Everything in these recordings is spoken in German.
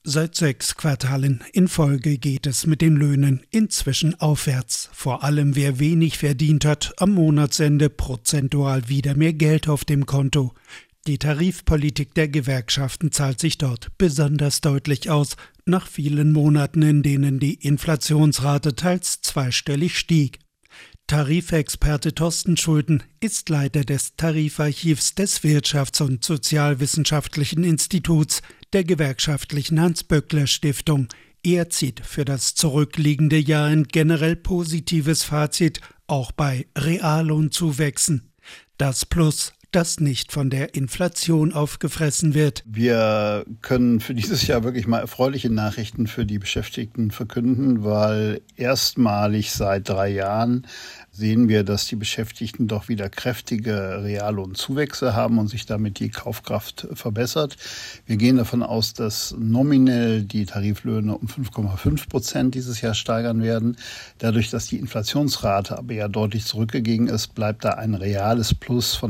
Seit 6 Quartalen in Folge geht es mit den Löhnen inzwischen aufwärts. Vor allem wer wenig verdient hat, am Monatsende prozentual wieder mehr Geld auf dem Konto. Die Tarifpolitik der Gewerkschaften zahlt sich dort besonders deutlich aus, nach vielen Monaten, in denen die Inflationsrate teils zweistellig stieg. Tarifexperte Thorsten Schulten ist Leiter des Tarifarchivs des Wirtschafts- und Sozialwissenschaftlichen Instituts der gewerkschaftlichen Hans-Böckler-Stiftung. Er zieht für das zurückliegende Jahr ein generell positives Fazit, auch bei Reallohnzuwächsen. Das Plus, das nicht von der Inflation aufgefressen wird. Wir können für dieses Jahr wirklich mal erfreuliche Nachrichten für die Beschäftigten verkünden, weil erstmalig seit 3 Jahren sehen wir, dass die Beschäftigten doch wieder kräftige Reallohnzuwächse haben und sich damit die Kaufkraft verbessert. Wir gehen davon aus, dass nominell die Tariflöhne um 5,5% dieses Jahr steigern werden. Dadurch, dass die Inflationsrate aber ja deutlich zurückgegangen ist, bleibt da ein reales Plus von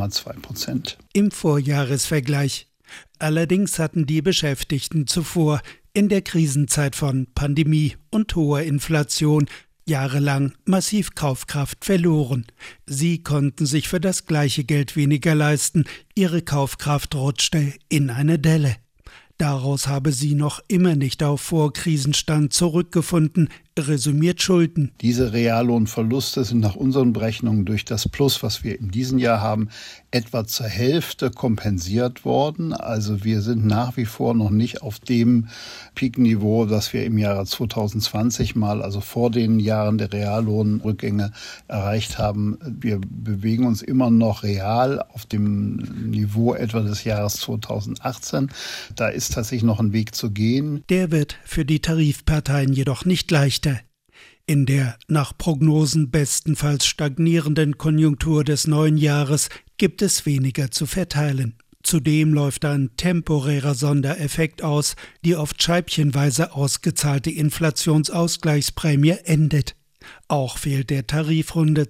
3,2%. Im Vorjahresvergleich. Allerdings hatten die Beschäftigten zuvor in der Krisenzeit von Pandemie und hoher Inflation jahrelang massiv Kaufkraft verloren. Sie konnten sich für das gleiche Geld weniger leisten, ihre Kaufkraft rutschte in eine Delle. Daraus habe sie noch immer nicht auf Vorkrisenstand zurückgefunden, resümiert Schulten. Diese Reallohnverluste sind nach unseren Berechnungen durch das Plus, was wir in diesem Jahr haben, etwa zur Hälfte kompensiert worden. Also wir sind nach wie vor noch nicht auf dem Peakniveau, das wir im Jahre 2020 mal, also vor den Jahren der Reallohnrückgänge erreicht haben. Wir bewegen uns immer noch real auf dem Niveau etwa des Jahres 2018. Da ist tatsächlich noch ein Weg zu gehen. Der wird für die Tarifparteien jedoch nicht leichter. In der nach Prognosen bestenfalls stagnierenden Konjunktur des neuen Jahres gibt es weniger zu verteilen. Zudem läuft ein temporärer Sondereffekt aus, die oft scheibchenweise ausgezahlte Inflationsausgleichsprämie endet. Auch fehlt der Tarifrunde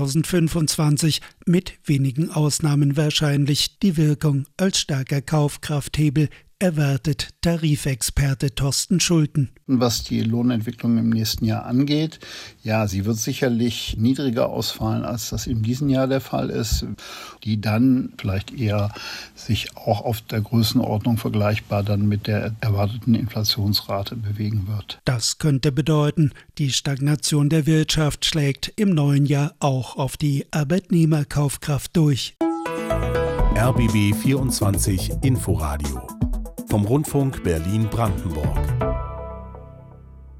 2025 mit wenigen Ausnahmen wahrscheinlich die Wirkung als starker Kaufkrafthebel, erwartet Tarifexperte Thorsten Schulten. Was die Lohnentwicklung im nächsten Jahr angeht, ja, sie wird sicherlich niedriger ausfallen, als das in diesem Jahr der Fall ist, die dann vielleicht eher sich auch auf der Größenordnung vergleichbar dann mit der erwarteten Inflationsrate bewegen wird. Das könnte bedeuten, die Stagnation der Wirtschaft schlägt im neuen Jahr auch auf die Arbeitnehmerkaufkraft durch. RBB 24 Inforadio vom Rundfunk Berlin-Brandenburg.